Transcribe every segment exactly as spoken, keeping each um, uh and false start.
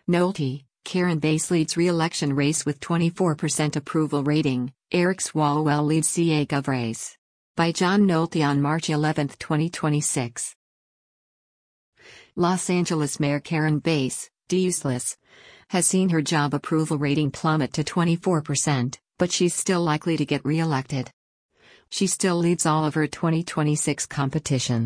Nolte, Karen Bass leads re-election race with twenty-four percent approval rating, Eric Swalwell leads C A Gov race. By John Nolte on March eleventh, twenty twenty-six. Los Angeles Mayor Karen Bass, useless, has seen her job approval rating plummet to twenty-four percent, but she's still likely to get re-elected. She still leads all of her twenty twenty-six competition.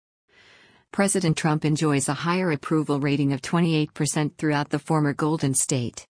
President Trump enjoys a higher approval rating of twenty-eight percent throughout the former Golden State.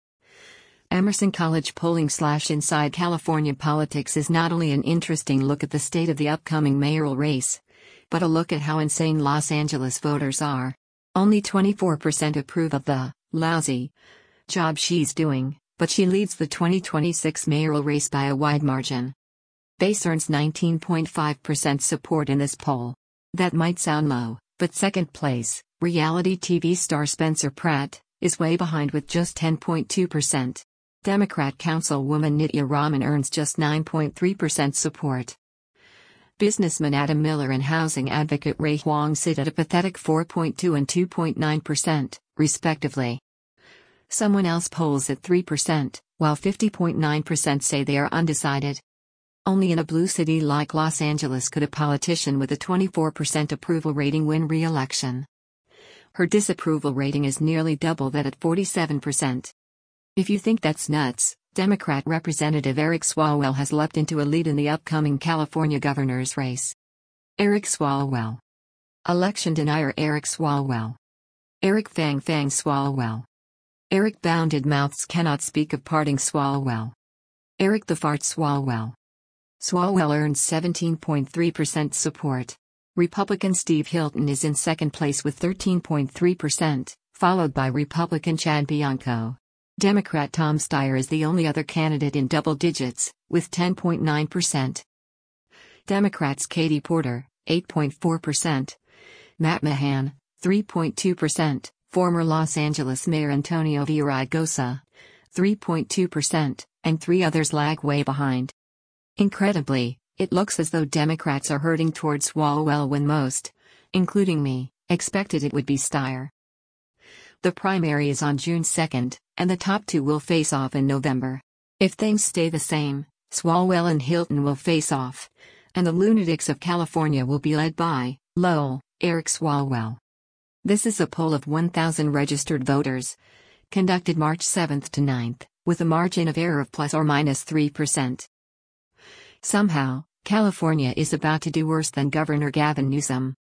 Emerson College polling slash Inside California Politics is not only an interesting look at the state of the upcoming mayoral race, but a look at how insane Los Angeles voters are. Only twenty-four percent approve of the lousy job she's doing, but she leads the twenty twenty-six mayoral race by a wide margin. Bass earns nineteen point five percent support in this poll. That might sound low, but second place, reality T V star Spencer Pratt, is way behind with just ten point two percent. Democrat Councilwoman Nitya Raman earns just nine point three percent support. Businessman Adam Miller and housing advocate Ray Huang sit at a pathetic four point two and two point nine percent, respectively. Someone else polls at three percent, while fifty point nine percent say they are undecided. Only in a blue city like Los Angeles could a politician with a twenty-four percent approval rating win re-election. Her disapproval rating is nearly double that at forty-seven percent. If you think that's nuts, Democrat Representative Eric Swalwell has leapt into a lead in the upcoming California governor's race. Eric Swalwell. Election denier Eric Swalwell. Eric Fang Fang Swalwell. Eric Bounded Mouths cannot speak of parting Swalwell. Eric the Fart Swalwell. Swalwell earns seventeen point three percent support. Republican Steve Hilton is in second place with thirteen point three percent, followed by Republican Chad Bianco. Democrat Tom Steyer is the only other candidate in double digits, with ten point nine percent. Democrats Katie Porter, eight point four percent. Matt Mahan, three point two percent. Former Los Angeles Mayor Antonio Villaraigosa, three point two percent, and three others lag way behind. Incredibly, it looks as though Democrats are hurting towards Swalwell when most, including me, expected it would be Steyer. The primary is on June second, and the top two will face off in November. If things stay the same, Swalwell and Hilton will face off, and the lunatics of California will be led by Lowell, Eric Swalwell. This is a poll of one thousand registered voters, conducted March seventh to ninth, with a margin of error of plus or minus three percent. Somehow, California is about to do worse than Governor Gavin Newsom.